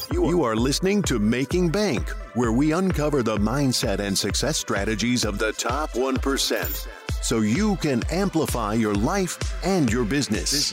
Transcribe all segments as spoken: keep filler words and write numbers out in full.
You are listening to Making Bank, where we uncover the mindset and success strategies of the top one percent so you can amplify your life and your business.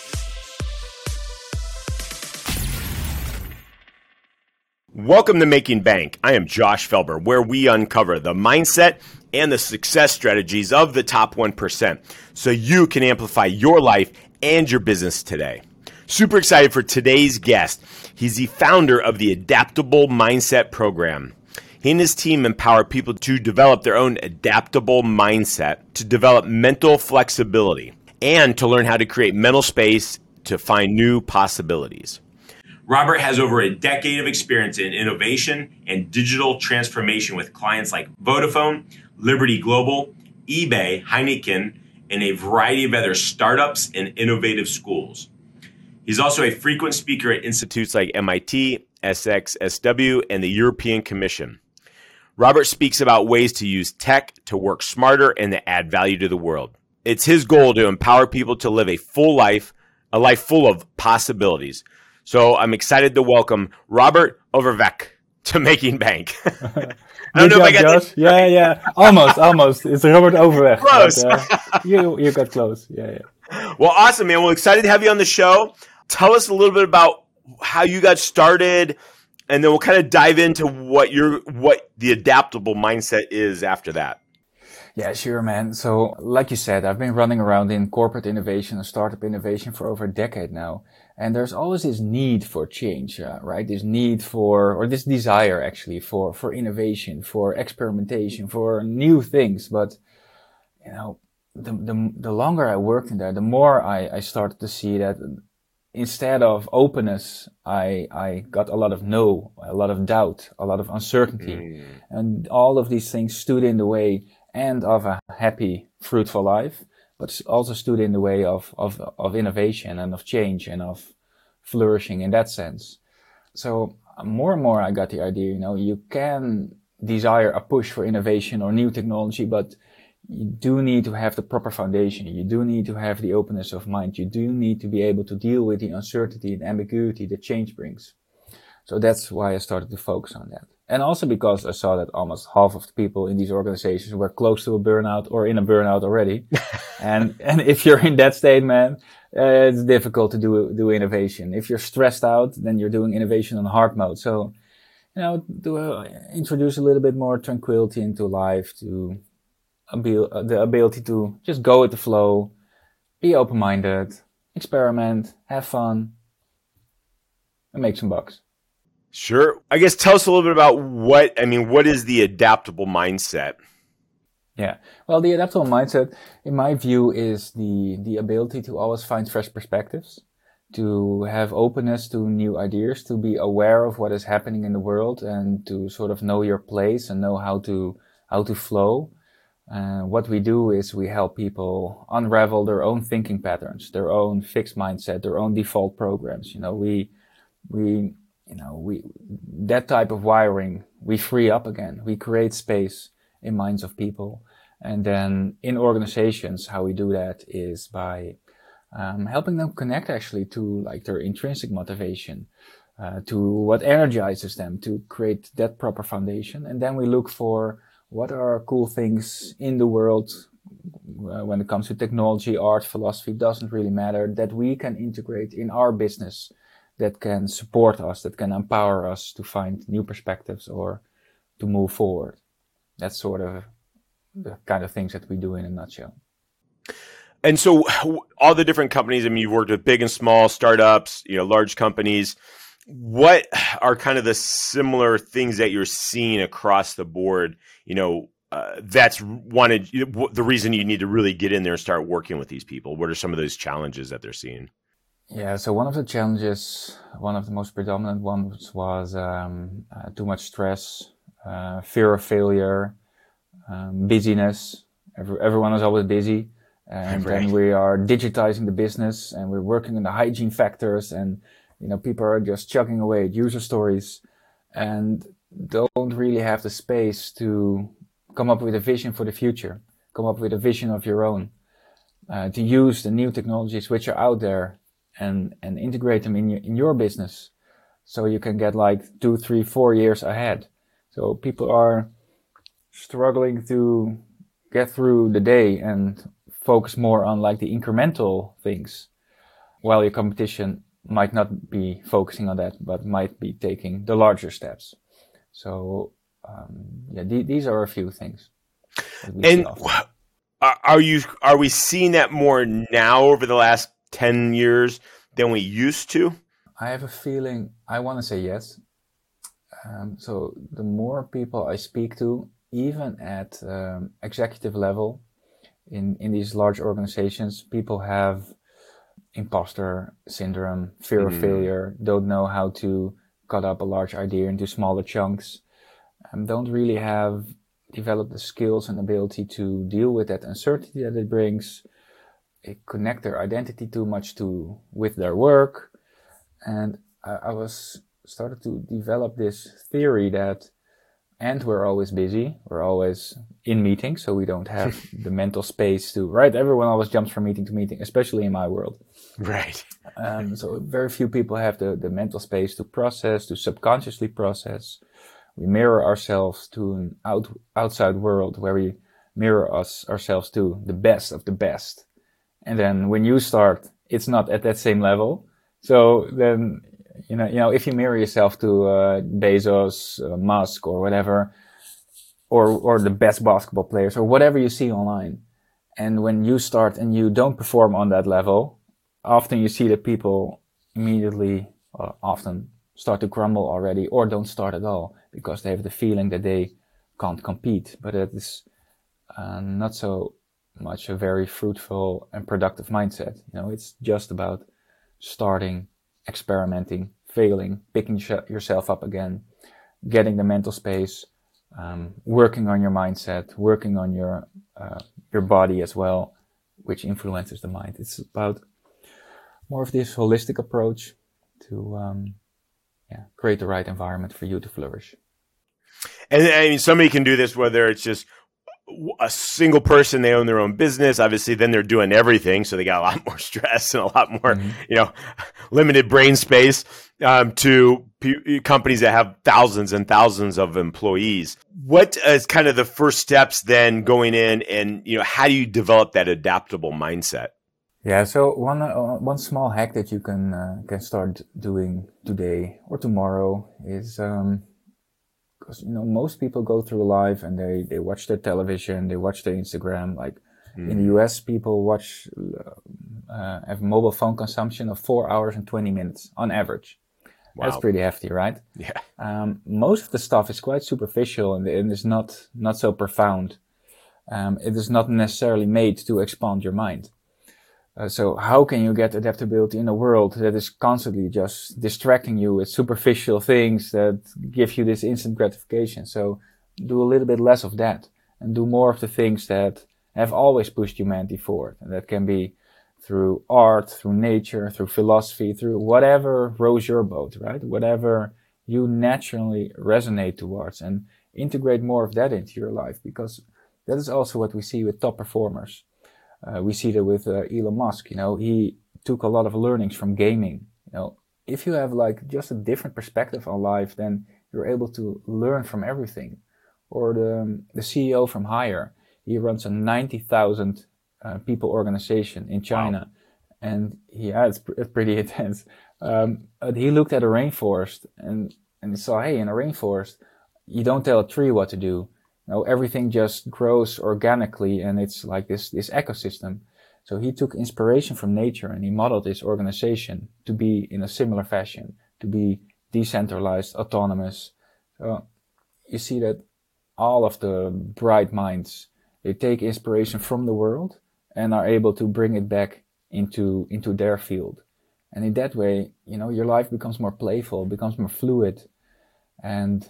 Welcome to Making Bank. I am Josh Felber, where we uncover the mindset and the success strategies of the top one percent so you can amplify your life and your business today. Super excited for today's guest. He's the founder of the Adaptable Mindset Program. He and his team empower people to develop their own adaptable mindset, to develop mental flexibility, and to learn how to create mental space to find new possibilities. Robert has over a decade of experience in innovation and digital transformation with clients like Vodafone, Liberty Global, eBay, Heineken, and a variety of other startups and innovative schools. He's also a frequent speaker at institutes like M I T, S X S W, and the European Commission. Robert speaks about ways to use tech to work smarter and to add value to the world. It's his goal to empower people to live a full life, a life full of possibilities. So I'm excited to welcome Robert Overveck to Making Bank. I don't know job, if I got Josh. That. Yeah, yeah, almost, almost. It's Robert Overveck. Close. But, uh, you, you got close. Yeah, yeah. Well, awesome, man. Well, excited to have you on the show. Tell us a little bit about how you got started, and then we'll kind of dive into what your what the adaptable mindset is after that. Yeah, sure, man. So, like you said, I've been running around in corporate innovation and startup innovation for over a decade now. And there's always this need for change, uh, right? This need for, or this desire actually for, for innovation, for experimentation, for new things. But, you know, the, the, the longer I worked in there, the more I, I started to see that instead of openness, I, I got a lot of no, a lot of doubt, a lot of uncertainty. Mm. And all of these things stood in the way and of a happy, fruitful life, but also stood in the way of, of, of innovation and of change and of flourishing in that sense. So more and more I got the idea, you know, you can desire a push for innovation or new technology, but you do need to have the proper foundation. You do need to have the openness of mind. You do need to be able to deal with the uncertainty and ambiguity that change brings. So that's why I started to focus on that. And also because I saw that almost half of the people in these organizations were close to a burnout or in a burnout already. and, and if you're in that state, man, uh, it's difficult to do, do innovation. If you're stressed out, then you're doing innovation on hard mode. So, you know, to uh, introduce a little bit more tranquility into life, to abil- uh, the ability to just go with the flow, be open-minded, experiment, have fun, and make some bucks. Sure. I guess tell us a little bit about what, I mean, what is the adaptable mindset? Yeah. Well, the adaptable mindset, in my view, is the, the ability to always find fresh perspectives, to have openness to new ideas, to be aware of what is happening in the world and to sort of know your place and know how to, how to flow. Uh, what we do is we help people unravel their own thinking patterns, their own fixed mindset, their own default programs. You know, we, we, You know, we, that type of wiring, we free up again. We create space in minds of people. And then in organizations, how we do that is by, um, helping them connect actually to like their intrinsic motivation, uh, to what energizes them to create that proper foundation. And then we look for what are cool things in the world, uh, when it comes to technology, art, philosophy, doesn't really matter, that we can integrate in our business, that can support us, that can empower us to find new perspectives or to move forward. That's sort of the kind of things that we do in a nutshell. And so all the different companies, I mean, you've worked with big and small startups, you know, large companies. What are kind of the similar things that you're seeing across the board, you know, uh, that's wanted, the reason you need to really get in there and start working with these people? What are some of those challenges that they're seeing? Yeah, so one of the challenges, one of the most predominant ones was um, uh, too much stress, uh, fear of failure, um, busyness. Every, everyone is always busy. And right. Then we are digitizing the business and we're working on the hygiene factors and, you know, people are just chugging away at user stories and don't really have the space to come up with a vision for the future, come up with a vision of your own, uh, to use the new technologies which are out there and, and integrate them in your, in your business so you can get like two, three, four years ahead. So people are struggling to get through the day and focus more on like the incremental things, while your competition might not be focusing on that, but might be taking the larger steps. So um, yeah, th- these are a few things. And are you are we seeing that more now over the last ten years than we used to? I have a feeling, I want to say yes. Um, so the more people I speak to, even at um, executive level, in, in these large organizations, people have imposter syndrome, fear mm. of failure, don't know how to cut up a large idea into smaller chunks, and don't really have developed the skills and ability to deal with that uncertainty that it brings, it connect their identity too much to with their work. And I, I was started to develop this theory that, and we're always busy, we're always in meetings, so we don't have the mental space to, right? Everyone always jumps from meeting to meeting, especially in my world. Right. Um, so very few people have the, the mental space to process, to subconsciously process. We mirror ourselves to an out, outside world where we mirror us ourselves to the best of the best. And then when you start, it's not at that same level. So then, you know, you know, if you mirror yourself to uh, Bezos, uh, Musk, or whatever, or or the best basketball players, or whatever you see online, and when you start and you don't perform on that level, often you see that people immediately, uh, often start to crumble already, or don't start at all because they have the feeling that they can't compete. But it is uh, not so much a very fruitful and productive mindset. You know, it's just about starting, experimenting, failing, picking sh- yourself up again, getting the mental space, um, working on your mindset, working on your uh, your body as well, which influences the mind. It's about more of this holistic approach to um, yeah, create the right environment for you to flourish. And I mean, somebody can do this whether it's just a single person, they own their own business. Obviously, then they're doing everything, so they got a lot more stress and a lot more, mm-hmm. you know, limited brain space. Um, to p- companies that have thousands and thousands of employees. What is kind of the first steps then going in, and you know, how do you develop that adaptable mindset? Yeah, so one uh, one small hack that you can uh, can start doing today or tomorrow is. Um, Because, you know, most people go through life and they, they watch their television, they watch their Instagram. Like mm. in the U S, people watch, uh, have mobile phone consumption of four hours and twenty minutes on average. Wow. That's pretty hefty, right? Yeah. Um, most of the stuff is quite superficial and, and is not, not so profound. Um, it is not necessarily made to expand your mind. Uh, so how can you get adaptability in a world that is constantly just distracting you with superficial things that give you this instant gratification? So do a little bit less of that and do more of the things that have always pushed humanity forward. And that can be through art, through nature, through philosophy, through whatever rows your boat, right? Whatever you naturally resonate towards, and integrate more of that into your life, because that is also what we see with top performers. Uh, we see that with uh, Elon Musk. You know, he took a lot of learnings from gaming. You know, if you have like just a different perspective on life, then you're able to learn from everything. Or the the C E O from Haier, he runs a ninety thousand uh, people organization in China, wow. and he yeah, it's, pr- it's pretty intense. Um, but he looked at a rainforest and and he saw, hey, in a rainforest, you don't tell a tree what to do. You know, everything just grows organically, and it's like this, this ecosystem. So he took inspiration from nature and he modeled his organization to be in a similar fashion, to be decentralized, autonomous. So you see that all of the bright minds, they take inspiration from the world and are able to bring it back into, into their field. And in that way, you know, your life becomes more playful, becomes more fluid, and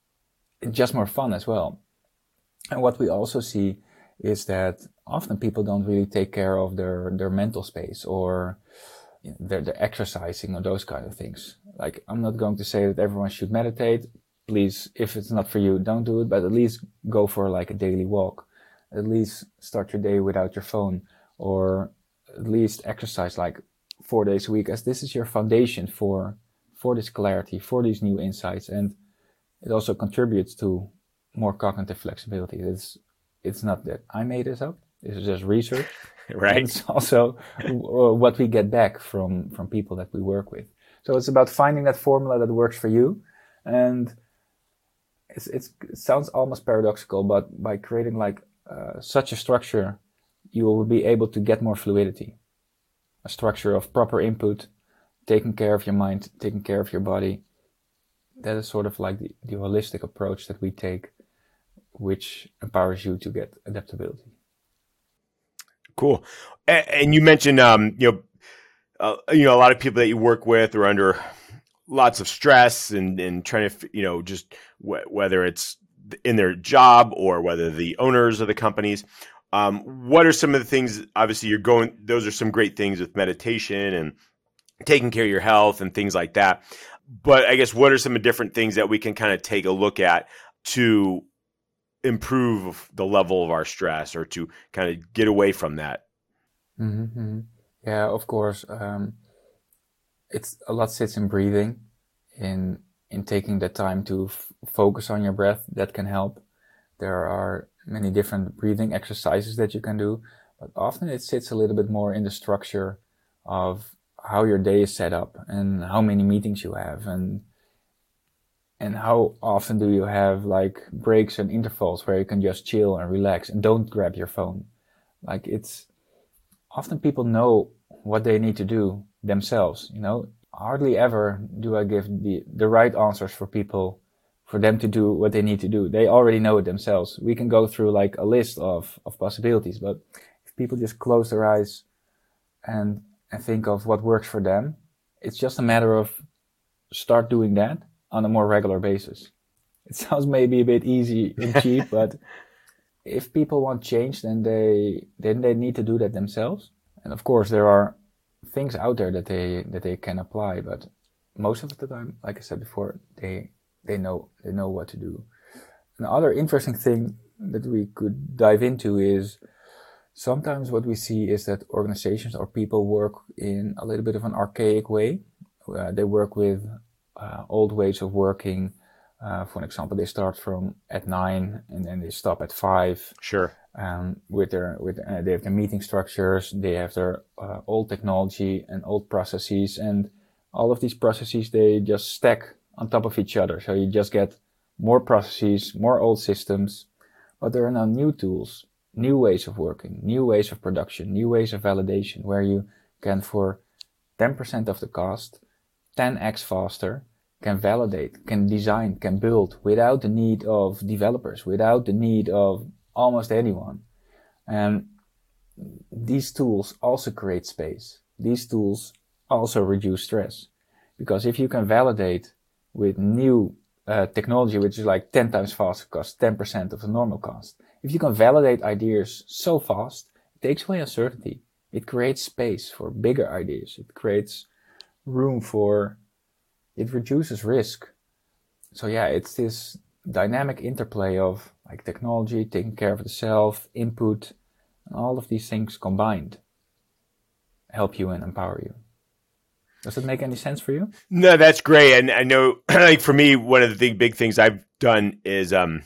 it's just more fun as well. And what we also see is that often people don't really take care of their, their mental space, or you know, their, their exercising or those kind of things. Like, I'm not going to say that everyone should meditate. Please, if it's not for you, don't do it, but at least go for like a daily walk. At least start your day without your phone, or at least exercise like four days a week, as this is your foundation for, for this clarity, for these new insights. And it also contributes to more cognitive flexibility. It's, it's not that I made this up. It's just research. Right. And it's also what we get back from, from people that we work with. So it's about finding that formula that works for you. And it's, it's, it sounds almost paradoxical, but by creating like uh, such a structure, you will be able to get more fluidity. A structure of proper input, taking care of your mind, taking care of your body. That is sort of like the, the holistic approach that we take, which empowers you to get adaptability. Cool. And, and you mentioned, um, you know, uh, you know, a lot of people that you work with are under lots of stress and, and trying to, you know, just w- whether it's in their job or whether the owners of the companies. Um, what are some of the things, obviously you're going, those are some great things with meditation and taking care of your health and things like that. But I guess what are some of the different things that we can kind of take a look at to improve the level of our stress or to kind of get away from that? Mm-hmm. Yeah, of course. Um, it's a lot sits in breathing, in in taking the time to f- focus on your breath. That can help. There are many different breathing exercises that you can do, but often it sits a little bit more in the structure of how your day is set up and how many meetings you have and and how often do you have like breaks and intervals where you can just chill and relax and don't grab your phone. Like it's often people know what they need to do themselves, you know. Hardly ever do I give the, the right answers for people for them to do what they need to do. They already know it themselves. We can go through like a list of, of possibilities, but if people just close their eyes and, and think of what works for them, it's just a matter of start doing that on a more regular basis. It sounds maybe a bit easy and cheap, but if people want change, then they, then they need to do that themselves. And of course, there are things out there that they, that they can apply, but most of the time, like I said before, they, They know they know what to do. Another interesting thing that we could dive into is sometimes what we see is that organizations or people work in a little bit of an archaic way. Uh, they work with uh, old ways of working. Uh, for example, they start from at nine and then they stop at five. Sure. Um, with their with uh, they have their meeting structures. They have their uh, old technology and old processes, and all of these processes they just stack on top of each other. So you just get more processes, more old systems, but there are now new tools, new ways of working, new ways of production, new ways of validation, where you can, for ten percent of the cost, ten x faster, can validate, can design, can build without the need of developers, without the need of almost anyone. And these tools also create space. These tools also reduce stress. Because if you can validate with new uh, technology, which is like ten times faster, costs ten percent of the normal cost. If you can validate ideas so fast, it takes away uncertainty. It creates space for bigger ideas. It creates room for, it reduces risk. So yeah, it's this dynamic interplay of like technology, taking care of the self, input, and all of these things combined help you and empower you. Does it make any sense for you? No, that's great. And I know, like for me, one of the big, big things I've done is um,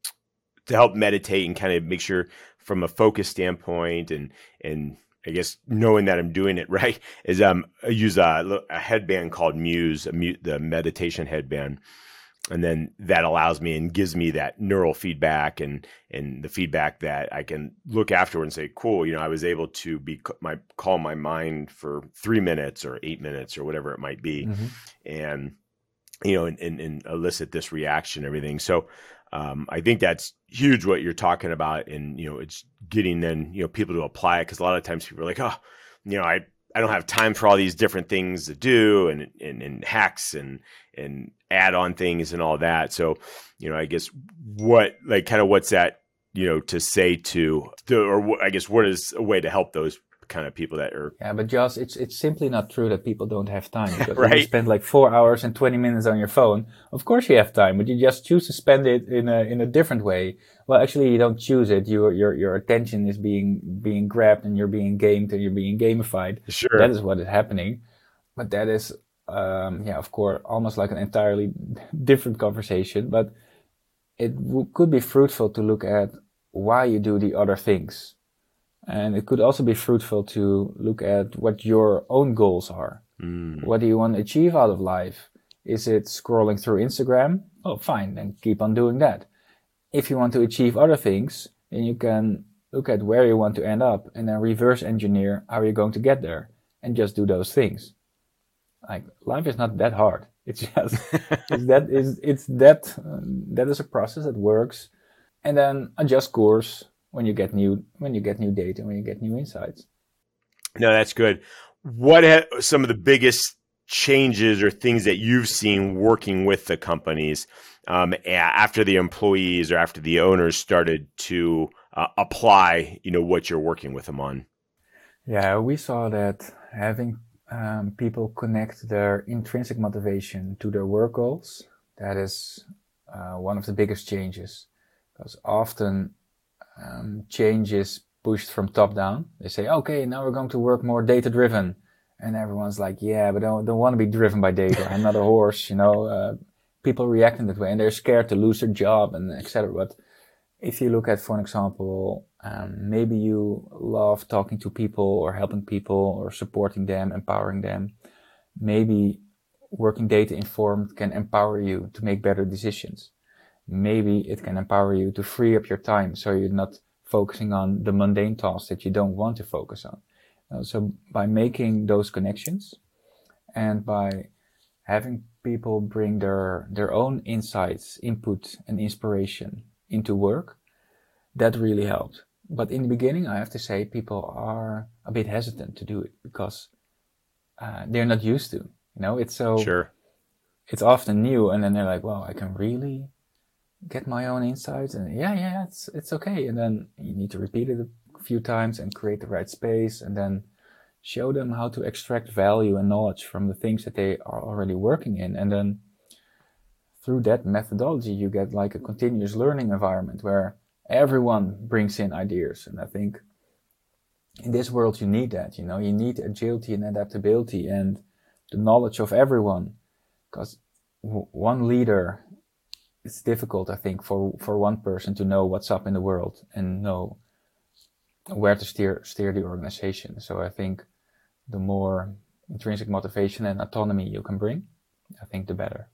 to help meditate and kind of make sure from a focus standpoint and, and I guess knowing that I'm doing it right is um, I use a, a headband called Muse, a mu- the meditation headband. And then that allows me and gives me that neural feedback and, and the feedback that I can look afterward and say, cool, you know, I was able to be my calm my mind for three minutes or eight minutes or whatever it might be. Mm-hmm. And, you know, and, and, and elicit this reaction, and everything. So um, I think that's huge what you're talking about. And, you know, it's getting then, you know, people to apply it. Cause a lot of times people are like, oh, you know, I, I don't have time for all these different things to do and, and, and hacks and, and add on things and all that. So, you know, I guess what, like kind of what's that, you know, to say to, to or I guess what is a way to help those kind of people that are. Yeah, but Josh, it's, it's simply not true that people don't have time. Because right? If you spend like four hours and twenty minutes on your phone, of course you have time, but you just choose to spend it in a, in a different way. Well, actually you don't choose it. Your, your, your attention is being, being grabbed and you're being gamed and you're being gamified. Sure. That is what is happening. But that is um, yeah, of course, almost like an entirely different conversation, but it w- could be fruitful to look at why you do the other things. And it could also be fruitful to look at what your own goals are. Mm. What do you want to achieve out of life? Is it scrolling through Instagram? Oh, fine, then keep on doing that. If you want to achieve other things, then you can look at where you want to end up and then reverse engineer how you're going to get there and just do those things. Like, life is not that hard. It's just, it's that, is, it's that, um, that is a process that works. And then adjust course when you get new, when you get new data, when you get new insights. No, that's good. What are some of the biggest changes or things that you've seen working with the companies um, after the employees or after the owners started to uh, apply, you know, what you're working with them on? Yeah, we saw that having um, people connect their intrinsic motivation to their work goals, that is uh, one of the biggest changes. Because often um, change is pushed from top down. They say, okay, now we're going to work more data driven. And everyone's like, yeah, but I don't, don't want to be driven by data. I'm not a horse, you know. Uh, people react in that way and they're scared to lose their job and et cetera. But if you look at, for an example, um, maybe you love talking to people or helping people or supporting them, empowering them. Maybe working data informed can empower you to make better decisions. Maybe it can empower you to free up your time so you're not focusing on the mundane tasks that you don't want to focus on. Uh, so by making those connections and by having people bring their, their own insights, input and inspiration into work, that really helped. But in the beginning, I have to say people are a bit hesitant to do it because uh, they're not used to, you know, it's so, sure. It's often new. And then they're like, well, I can really get my own insights and yeah, yeah, it's, it's okay. And then you need to repeat it a few times and create the right space and then show them how to extract value and knowledge from the things that they are already working in. And then through that methodology, you get like a continuous learning environment where everyone brings in ideas. And I think in this world, you need that, you know, you need agility and adaptability and the knowledge of everyone, because w- one leader, it's difficult, I think, for, for one person to know what's up in the world and know where to steer, steer the organization. So I think the more intrinsic motivation and autonomy you can bring, I think the better.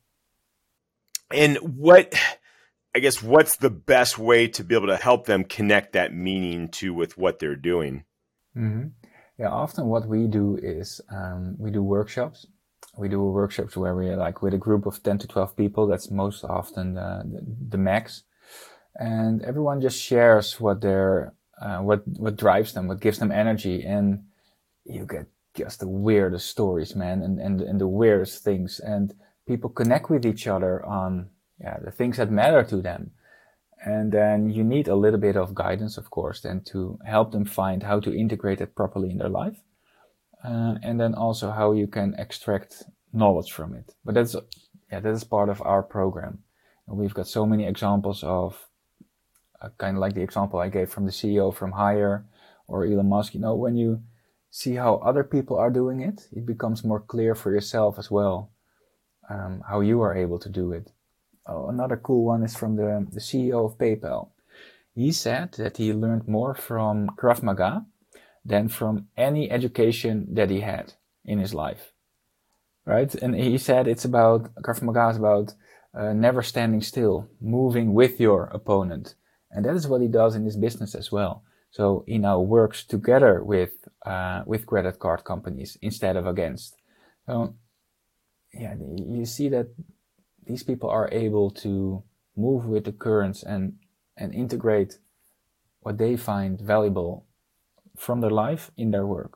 And what, I guess, what's the best way to be able to help them connect that meaning to with what they're doing? Mm-hmm. Yeah, often what we do is um, we do workshops. We do workshops where we're like with a group of ten to twelve people. That's most often the, the, the max. And everyone just shares what their, uh, what, what drives them, what gives them energy. And you get just the weirdest stories, man, and, and, and the weirdest things. And people connect with each other on, yeah, the things that matter to them. And then you need a little bit of guidance, of course, then to help them find how to integrate it properly in their life. Uh, and then also how you can extract knowledge from it. But that's, yeah, that is part of our program. And we've got so many examples of, uh, kind of like the example I gave from the C E O from Hire or Elon Musk. You know, when you see how other people are doing it, it becomes more clear for yourself as well, um, how you are able to do it. Oh, another cool one is from the, the C E O of PayPal. He said that he learned more from Krav Maga than from any education that he had in his life, right? And he said it's about, Krav Maga is about uh, never standing still, moving with your opponent. And that is what he does in his business as well. So he now works together with, uh, with credit card companies instead of against. So, yeah, you see that these people are able to move with the currents and, and integrate what they find valuable from their life in their work.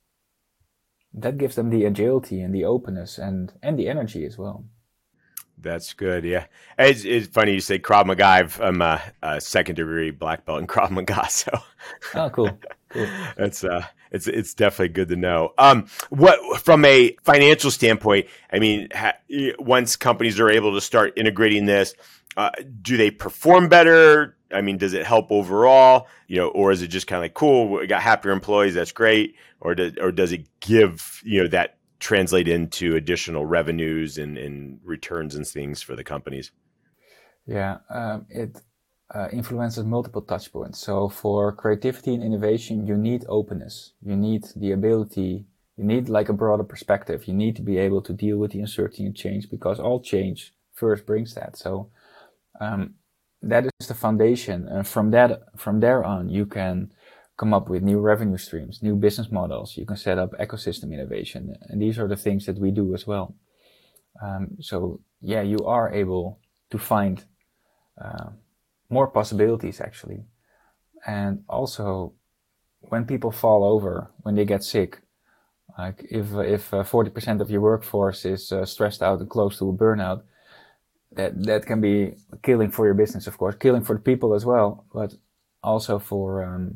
That gives them the agility and the openness and, and the energy as well. That's good. Yeah. It's, it's funny you say Krav Maga. I've, I'm a, a second degree black belt in Krav Maga. So oh, cool. Cool. That's, uh, it's, it's definitely good to know. Um, what, from a financial standpoint, I mean, ha, once companies are able to start integrating this, uh, do they perform better? I mean, does it help overall, you know, or is it just kind of like, cool, we got happier employees, that's great. Or does, or does it give, you know, that translate into additional revenues and, and returns and things for the companies? Yeah, um, it uh, influences multiple touch points. So for creativity and innovation, you need openness. You need the ability, you need like a broader perspective. You need to be able to deal with the uncertainty and change, because all change first brings that. So um, that is the foundation. And from that, from there on, you can come up with new revenue streams, new business models. You can set up ecosystem innovation. And these are the things that we do as well. Um, so yeah, you are able to find uh, more possibilities actually. And also when people fall over, when they get sick, like if, if uh, forty percent of your workforce is uh, stressed out and close to a burnout, that, that can be killing for your business, of course, killing for the people as well, but also for, um,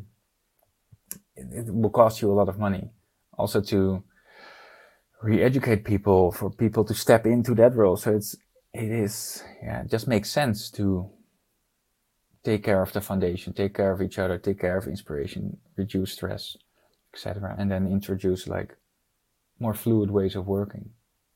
it, it will cost you a lot of money. Also to re-educate people, for people to step into that role. So it's, it is, yeah, it just makes sense to take care of the foundation, take care of each other, take care of inspiration, reduce stress, et cetera, and then introduce like more fluid ways of working.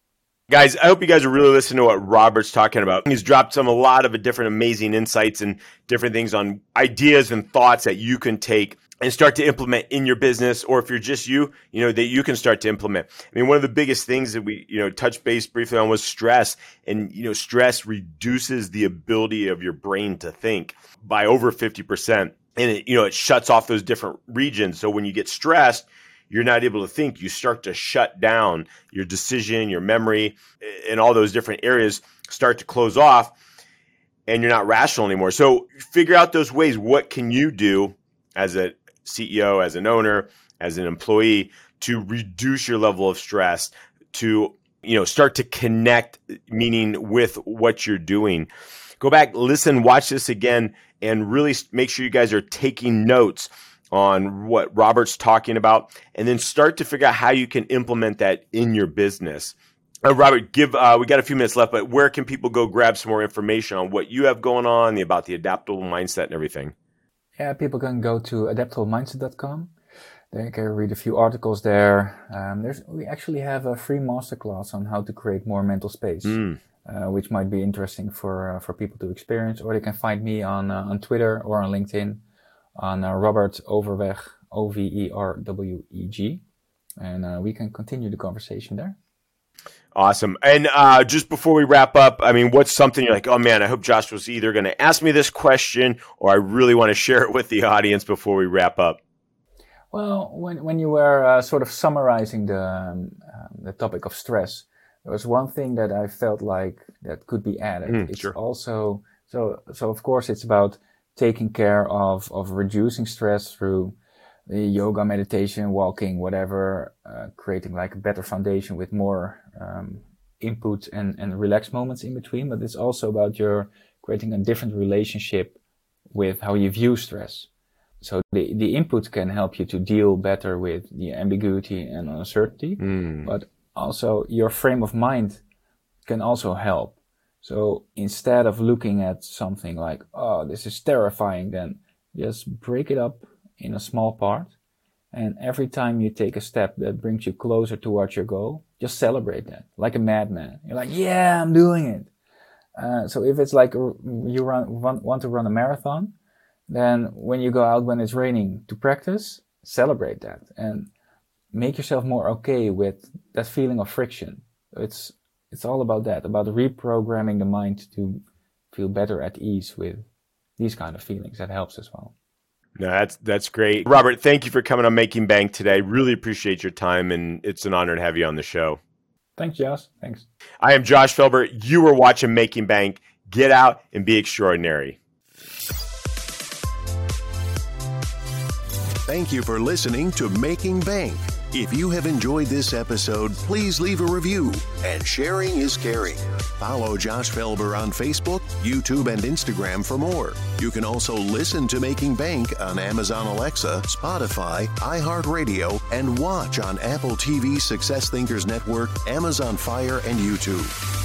Guys, I hope you guys are really listening to what Robert's talking about. He's dropped some, a lot of different amazing insights and different things on ideas and thoughts that you can take and start to implement in your business, or if you're just you, you know, that you can start to implement. I mean, one of the biggest things that we, you know, touched base briefly on was stress. And, you know, stress reduces the ability of your brain to think by over fifty percent. And it, you know, it shuts off those different regions. So when you get stressed, you're not able to think. You start to shut down your decision, your memory, and all those different areas start to close off, and you're not rational anymore. So figure out those ways. What can you do as a C E O, as an owner, as an employee, to reduce your level of stress, to, you know, start to connect, meaning with what you're doing. Go back, listen, watch this again, and really make sure you guys are taking notes on what Robert's talking about, and then start to figure out how you can implement that in your business. Uh, Robert, give uh, we got a few minutes left, but where can people go grab some more information on what you have going on, about the adaptable mindset and everything? Yeah, people can go to adaptable mindset dot com. They can read a few articles there. Um, there's we actually have a free masterclass on how to create more mental space, mm. uh, which might be interesting for uh, for people to experience. Or they can find me on uh, on Twitter or on LinkedIn on uh, Robert Overweg, O V E R W E G, and uh, we can continue the conversation there. Awesome. And uh, just before we wrap up, I mean, what's something you're like, oh man, I hope Josh was either going to ask me this question or I really want to share it with the audience before we wrap up? Well, when when you were uh, sort of summarizing the um, uh, the topic of stress, there was one thing that I felt like that could be added. Mm, it's sure. also so so of course it's about taking care of of reducing stress through the yoga, meditation, walking, whatever, uh, creating like a better foundation with more um, input and, and relaxed moments in between. But it's also about your creating a different relationship with how you view stress. So the, the input can help you to deal better with the ambiguity and uncertainty, mm. but also your frame of mind can also help. So instead of looking at something like, oh, this is terrifying, then just break it up in a small part. And every time you take a step that brings you closer towards your goal, just celebrate that like a madman. You're like, yeah, I'm doing it. Uh, so if it's like you run, want, want to run a marathon, then when you go out when it's raining to practice, celebrate that and make yourself more okay with that feeling of friction. It's, it's all about that, about reprogramming the mind to feel better at ease with these kind of feelings. That helps as well. No, that's that's great. Robert, thank you for coming on Making Bank today. Really appreciate your time, and it's an honor to have you on the show. Thanks, Josh. Thanks. I am Josh Felber. You are watching Making Bank. Get out and be extraordinary. Thank you for listening to Making Bank. If you have enjoyed this episode, please leave a review, and sharing is caring. Follow Josh Felber on Facebook, YouTube, and Instagram for more. You can also listen to Making Bank on Amazon Alexa, Spotify, iHeartRadio, and watch on Apple T V, Success Thinkers Network, Amazon Fire, and YouTube.